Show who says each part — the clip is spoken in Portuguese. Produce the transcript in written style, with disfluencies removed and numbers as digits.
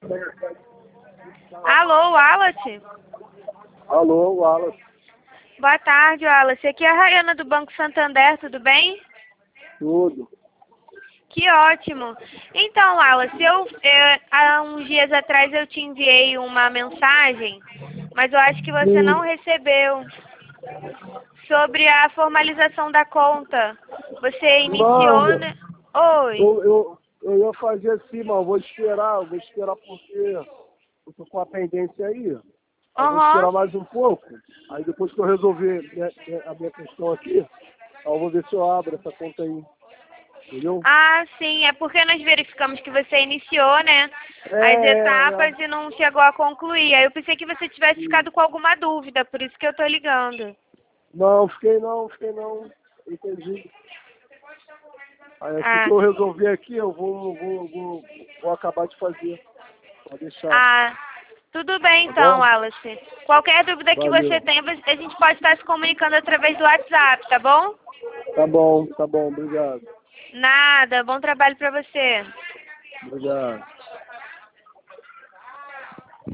Speaker 1: Alô, Wallace?
Speaker 2: Alô, Wallace.
Speaker 1: Boa tarde, Wallace. Aqui é a Rayana do Banco Santander, tudo bem?
Speaker 2: Tudo.
Speaker 1: Que ótimo. Então, Wallace, há uns dias atrás eu te enviei uma mensagem, mas eu acho que você não recebeu, sobre a formalização da conta. Você iniciou,
Speaker 2: Não,
Speaker 1: né? Oi.
Speaker 2: eu ia fazer assim, mas eu vou esperar porque eu tô com a pendência aí. Eu vou esperar
Speaker 1: Aham.
Speaker 2: mais um pouco. Aí depois que eu resolver a minha questão aqui, aí eu vou ver se eu abro essa conta aí. Entendeu?
Speaker 1: Ah, sim, é porque nós verificamos que você iniciou, né, as
Speaker 2: É.
Speaker 1: etapas e não chegou a concluir. Aí eu pensei que você tivesse ficado com alguma dúvida, por isso que eu tô ligando.
Speaker 2: Não, fiquei não. Entendi. Aí assim que
Speaker 1: Ah,
Speaker 2: eu resolver aqui, eu vou acabar de fazer. Pode deixar.
Speaker 1: ah, tudo bem
Speaker 2: Tá
Speaker 1: então,
Speaker 2: bom?
Speaker 1: Wallace. Qualquer dúvida que você
Speaker 2: Valeu.
Speaker 1: tenha, a gente pode estar se comunicando através do WhatsApp, tá bom?
Speaker 2: Tá bom, obrigado.
Speaker 1: Nada, bom trabalho pra você.
Speaker 2: Obrigado.